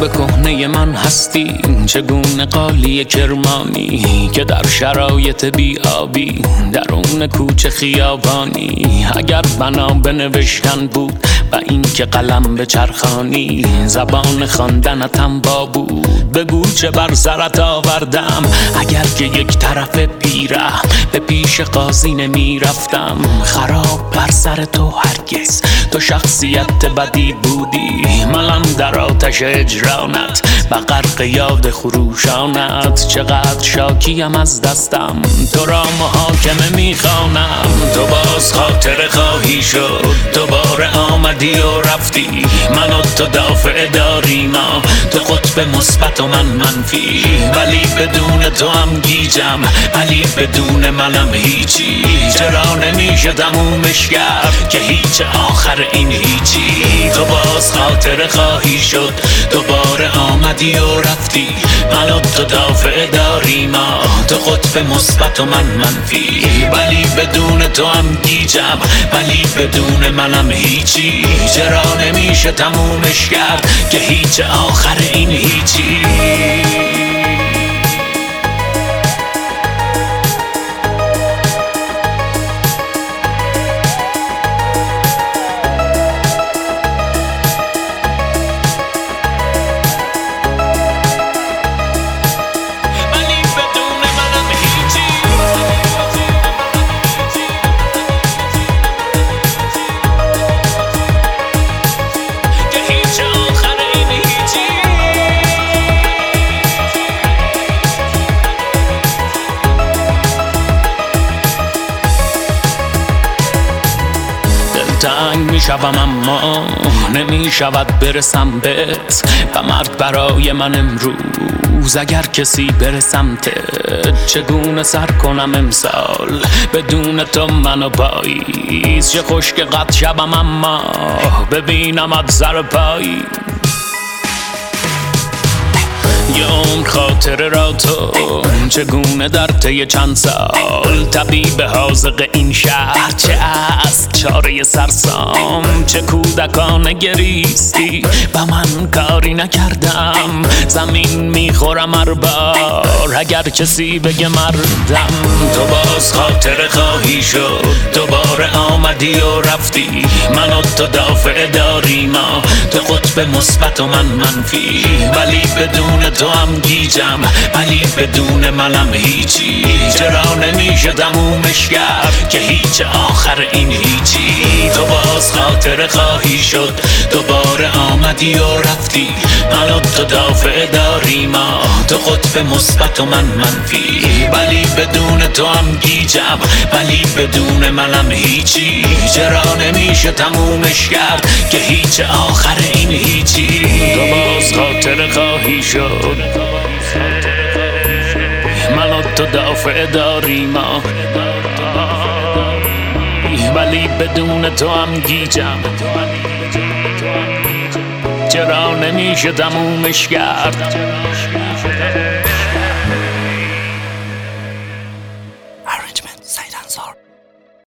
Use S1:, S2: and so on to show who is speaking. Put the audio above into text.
S1: به کهنه من هستی، چگونه قالی کرمانی که در شرایط بیابی درون کوچه خیابانی. اگر بنا به نوشتن بود و این که قلم به چرخانی، زبان خواندنتم با بود بگو چه بر سرت آوردم. اگر که یک طرف پیره به پیش قاضی نمی رفتم، خراب بر سر تو هرگز تو شخصیت بدی بودی. من در آتش اجرانت و غرق یاد خروشانت، چقدر شاکیم از دستم تو را محاکمه میخوانم. تو باز خاطر خواهی شد، دوباره آمدی و رفتی. من و تو دافع داریم، تو قطب مثبت و من منفی. ولی بدون تو هم گیجم، ولی بدون منم هیچی. چرا نمیشه تمومش کرد که هیچ آخر این هیچی. تو باز خاطر خواهی شد، دوباره آمدی و رفتی. من و تو دافع داریم، تو قطب مثبت و من منفی. ولی بدون تو هم گیجم، ولی بدون منم هیچی. چرا نمیشه تمومش کرد که هیچ آخر این هیچی. تنگ می شوم اما نمی شود برسم بهت. و مرگ برای من امروز اگر کسی بره سمتت. چگونه سر کنم امسال بدون تو منو پاییز. چه خوش که قد شبم اما ببینمت سر پایی. یه عمر خاطره را تو چگونه در طی چند سال. طبیب حاذق این شهر چه است چاره سرسام. چه کودکانه گریستی و من کاری نکردم. زمین میخورم هر بار اگر کسی بگه مردم. تو باز خاطره خواهی شد، دوباره آمدی و رفتی. من و تو دافع داریم، تو قطب مثبت و من منفی. ولی بدون تو هم گیجم، ولی بدون منم هیچی. چرا نمیشه تمومش کرد که هیچ آخر این هیچی. تو باز خاطره خواهی شد، دوباره آمدی و رفتی. من و تو دافع داریم، تو قطب مثبت و من منفی. ولی بدون تو هم گیجم، ولی بدون منم هیچی. چرا نمیشه تمومش کرد که هیچ آخر این هیچی. تو باز خاطره خواهی شد، من و تو دافع داریم. ولی بدون تو هم گیجم، چرا نمیشه تمومش کرد